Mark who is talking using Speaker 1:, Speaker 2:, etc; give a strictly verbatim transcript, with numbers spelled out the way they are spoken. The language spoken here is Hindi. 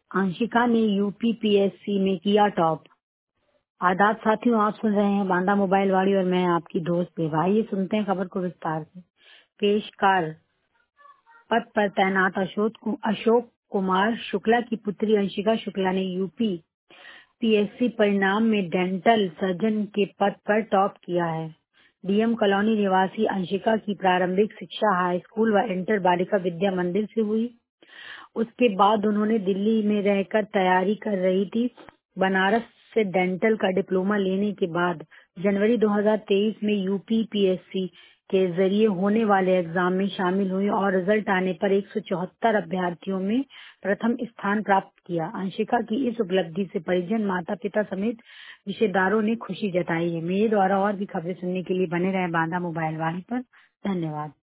Speaker 1: आंशिका ने यूपी पीएससी में किया टॉप। आदाब साथियों, आप सुन रहे हैं बांदा मोबाइल वाड़ी और मैं आपकी दोस्त बेवा। आइए सुनते हैं खबर को विस्तार से। पेशकार पद पर तैनात अशोक अशोक कुमार शुक्ला की पुत्री अंशिका शुक्ला ने यूपी पीएससी परिणाम में डेंटल सर्जन के पद पर टॉप किया है। डीएम कॉलोनी निवासी अंशिका की प्रारंभिक शिक्षा हाई स्कूल व इंटर बालिका विद्या मंदिर से हुई। उसके बाद उन्होंने दिल्ली में रहकर तैयारी कर रही थी। बनारस से डेंटल का डिप्लोमा लेने के बाद जनवरी दो हज़ार तेईस में यूपी पीएससी के जरिए होने वाले एग्जाम में शामिल हुई और रिजल्ट आने पर एक सौ चौहत्तर अभ्यर्थियों में प्रथम स्थान प्राप्त किया। अंशिका की इस उपलब्धि से परिजन, माता पिता समेत रिश्तेदारों ने खुशी जताई है। मेरे द्वारा और भी खबरें सुनने के लिए बने रहे बांदा मोबाइल वाली पर। धन्यवाद।